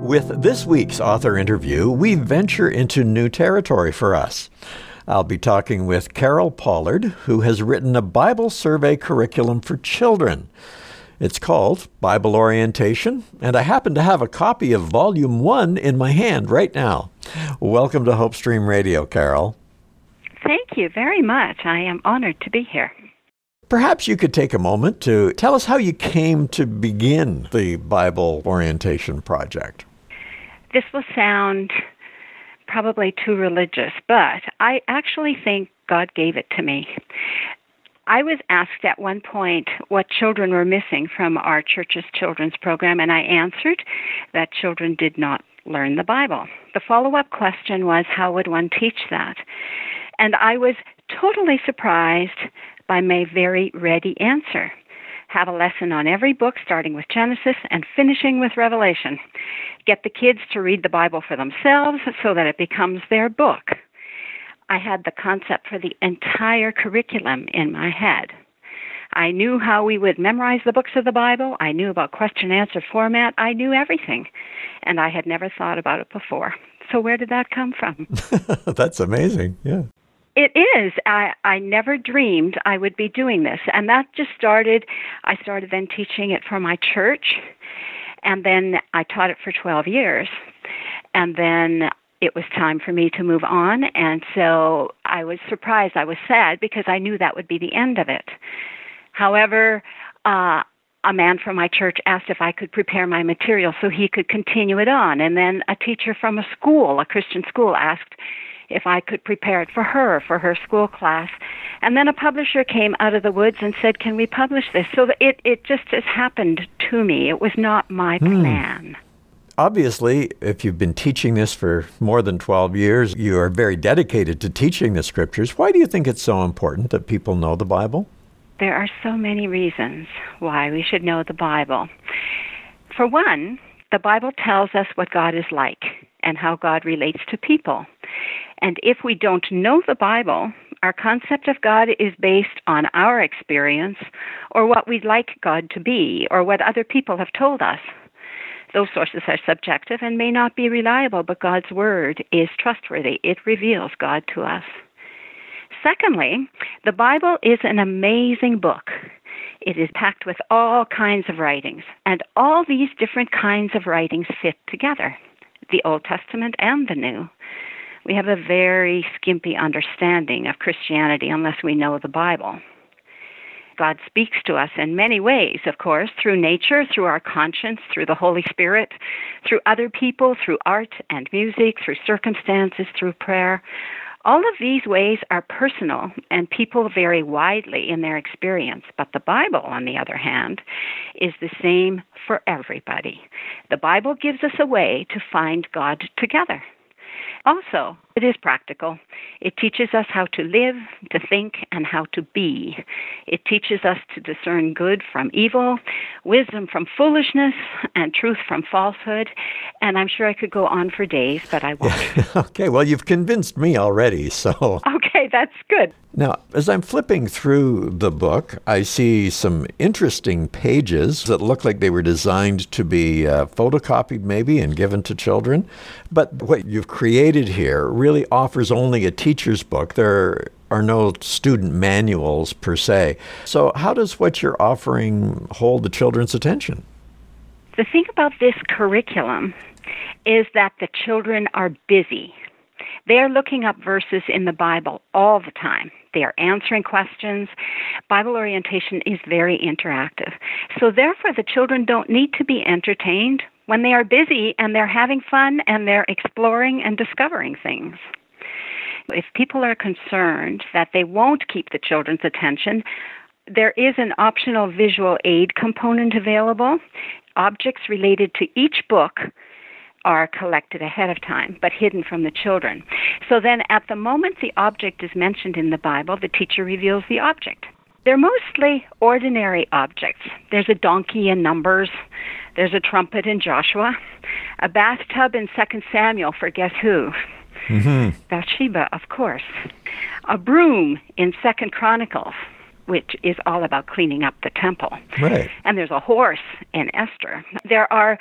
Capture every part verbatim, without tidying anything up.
With this week's author interview, we venture into new territory for us. I'll be talking with Carol Pollard, who has written a Bible survey curriculum for children. It's called Bible Orientation, and I happen to have a copy of Volume one in my hand right now. Welcome to Hope Stream Radio, Carol. Thank you very much. I am honored to be here. Perhaps you could take a moment to tell us how you came to begin the Bible Orientation Project. This will sound probably too religious, but I actually think God gave it to me. I was asked at one point what children were missing from our church's children's program, and I answered that children did not learn the Bible. The follow-up question was, how would one teach that? And I was totally surprised by my very ready answer. Have a lesson on every book, starting with Genesis and finishing with Revelation. Get the kids to read the Bible for themselves so that it becomes their book. I had the concept for the entire curriculum in my head. I knew how we would memorize the books of the Bible. I knew about question-answer format. I knew everything, and I had never thought about it before. So where did that come from? That's amazing, yeah. It is. I, I never dreamed I would be doing this. And that just started, I started then teaching it for my church. And then I taught it for twelve years. And then it was time for me to move on. And so I was surprised. I was sad because I knew that would be the end of it. However, uh, a man from my church asked if I could prepare my material so he could continue it on. And then a teacher from a school, a Christian school, asked if I could prepare it for her, for her school class. And then a publisher came out of the woods and said, can we publish this? So it, it just has happened to me. It was not my hmm. plan. Obviously, if you've been teaching this for more than twelve years, you are very dedicated to teaching the Scriptures. Why do you think it's so important that people know the Bible? There are so many reasons why we should know the Bible. For one, the Bible tells us what God is like and how God relates to people. And if we don't know the Bible, our concept of God is based on our experience or what we'd like God to be or what other people have told us. Those sources are subjective and may not be reliable, but God's Word is trustworthy. It reveals God to us. Secondly, the Bible is an amazing book. It is packed with all kinds of writings, and all these different kinds of writings fit together, the Old Testament and the New. We have a very skimpy understanding of Christianity unless we know the Bible. God speaks to us in many ways, of course, through nature, through our conscience, through the Holy Spirit, through other people, through art and music, through circumstances, through prayer. All of these ways are personal, and people vary widely in their experience. But the Bible, on the other hand, is the same for everybody. The Bible gives us a way to find God together. Also, it is practical. It teaches us how to live, to think, and how to be. It teaches us to discern good from evil, wisdom from foolishness, and truth from falsehood. And I'm sure I could go on for days, but I won't. Yeah. Okay, well, you've convinced me already, so... Okay, that's good. Now, as I'm flipping through the book, I see some interesting pages that look like they were designed to be uh, photocopied maybe and given to children. But what you've created here really offers only a teacher's book. There are no student manuals per se. So how does what you're offering hold the children's attention? The thing about this curriculum is that the children are busy. They're looking up verses in the Bible all the time. They are answering questions. Bible orientation is very interactive. So therefore, the children don't need to be entertained when they are busy and they're having fun and they're exploring and discovering things. If people are concerned that they won't keep the children's attention, there is an optional visual aid component available. Objects related to each book are collected ahead of time, but hidden from the children. So then at the moment the object is mentioned in the Bible, the teacher reveals the object. They're mostly ordinary objects. There's a donkey in Numbers. There's a trumpet in Joshua. A bathtub in Second Samuel for guess who? Mm-hmm. Bathsheba, of course. A broom in Second Chronicles, which is all about cleaning up the temple. Right. And there's a horse in Esther. There are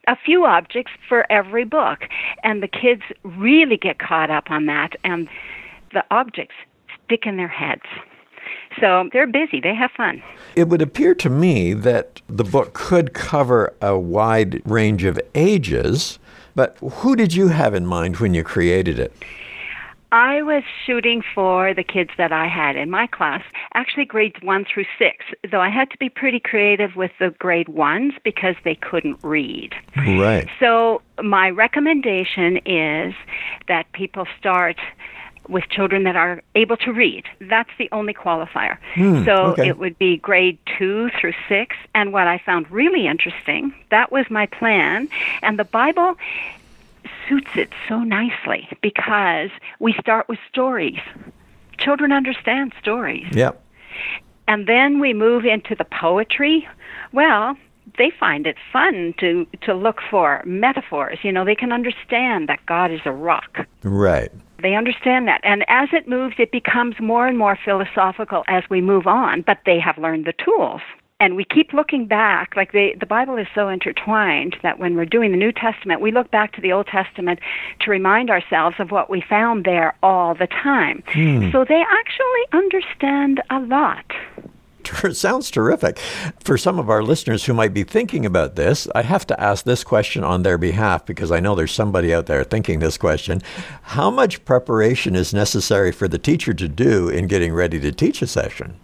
a few objects for every book. And the kids really get caught up on that, and the objects stick in their heads. So they're busy. They have fun. It would appear to me that the book could cover a wide range of ages, but who did you have in mind when you created it? I was shooting for the kids that I had in my class, actually grades one through six, though I had to be pretty creative with the grade ones because they couldn't read. Right. So my recommendation is that people start with children that are able to read. That's the only qualifier. Hmm, so okay. It would be grade two through six. And what I found really interesting, that was my plan, and the Bible suits it so nicely because we start with stories. Children understand stories. Yep. And then we move into the poetry. Well, they find it fun to, to look for metaphors. You know, they can understand that God is a rock. Right. They understand that. And as it moves, it becomes more and more philosophical as we move on, but they have learned the tools. And we keep looking back, like the, the Bible is so intertwined that when we're doing the New Testament, we look back to the Old Testament to remind ourselves of what we found there all the time. Hmm. So they actually understand a lot. It sounds terrific. For some of our listeners who might be thinking about this, I have to ask this question on their behalf because I know there's somebody out there thinking this question. How much preparation is necessary for the teacher to do in getting ready to teach a session?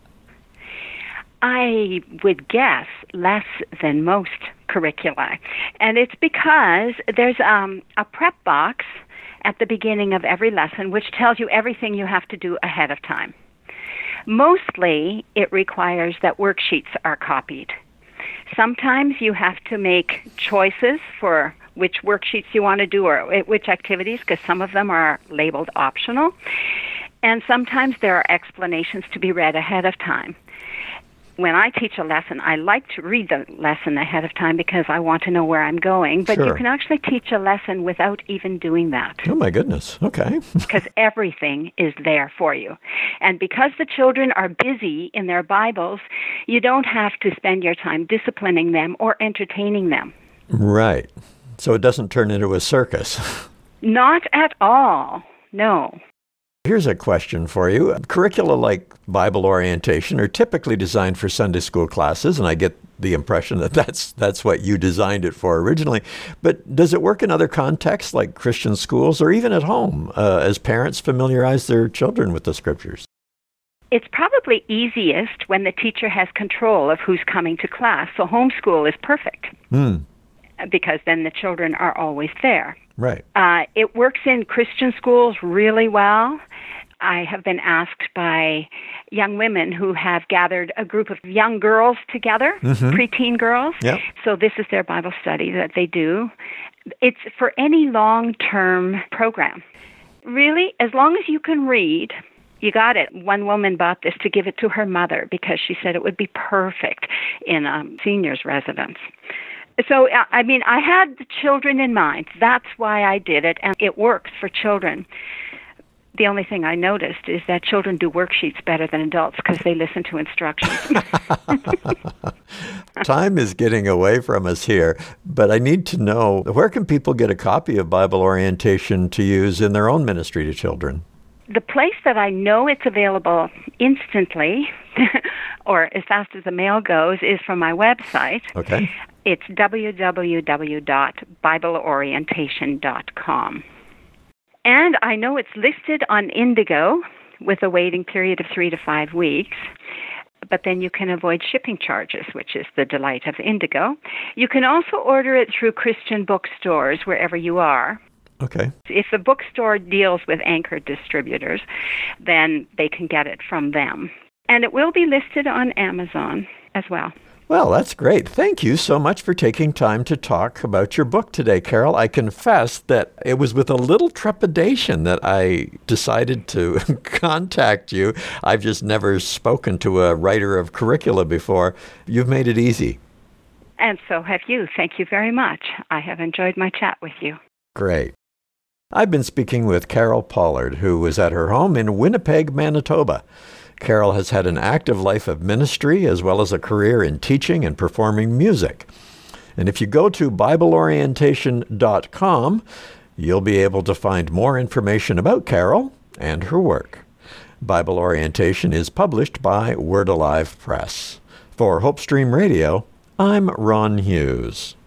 I would guess less than most curricula. And it's because there's um, a prep box at the beginning of every lesson which tells you everything you have to do ahead of time. Mostly, it requires that worksheets are copied. Sometimes you have to make choices for which worksheets you want to do or which activities, because some of them are labeled optional. And sometimes there are explanations to be read ahead of time. When I teach a lesson, I like to read the lesson ahead of time because I want to know where I'm going. But Sure. You can actually teach a lesson without even doing that. Oh, my goodness. Okay. Because everything is there for you. And because the children are busy in their Bibles, you don't have to spend your time disciplining them or entertaining them. Right. So it doesn't turn into a circus. Not at all. No. Here's a question for you. Curricula like Bible orientation are typically designed for Sunday school classes, and I get the impression that that's, that's what you designed it for originally. But does it work in other contexts like Christian schools or even at home uh, as parents familiarize their children with the scriptures? It's probably easiest when the teacher has control of who's coming to class. So homeschool is perfect Hmm. because then the children are always there. Right. Uh, it works in Christian schools really well. I have been asked by young women who have gathered a group of young girls together, Mm-hmm. preteen girls. Yep. So this is their Bible study that they do. It's for any long-term program. Really, as long as you can read, you got it. One woman bought this to give it to her mother because she said it would be perfect in a senior's residence. So, I mean, I had the children in mind. That's why I did it, and it works for children. The only thing I noticed is that children do worksheets better than adults because they listen to instructions. Time is getting away from us here, but I need to know, where can people get a copy of Bible orientation to use in their own ministry to children? The place that I know it's available instantly, or as fast as the mail goes, is from my website. Okay. It's w w w dot bible orientation dot com. And I know it's listed on Indigo with a waiting period of three to five weeks, but then you can avoid shipping charges, which is the delight of Indigo. You can also order it through Christian bookstores wherever you are. Okay. If the bookstore deals with anchor distributors, then they can get it from them. And it will be listed on Amazon as well. Well, that's great. Thank you so much for taking time to talk about your book today, Carol. I confess that it was with a little trepidation that I decided to contact you. I've just never spoken to a writer of curricula before. You've made it easy. And so have you. Thank you very much. I have enjoyed my chat with you. Great. I've been speaking with Carol Pollard, who was at her home in Winnipeg, Manitoba. Carol has had an active life of ministry as well as a career in teaching and performing music. And if you go to Bible orientation dot com, you'll be able to find more information about Carol and her work. Bible Orientation is published by Word Alive Press. For Hope Stream Radio, I'm Ron Hughes.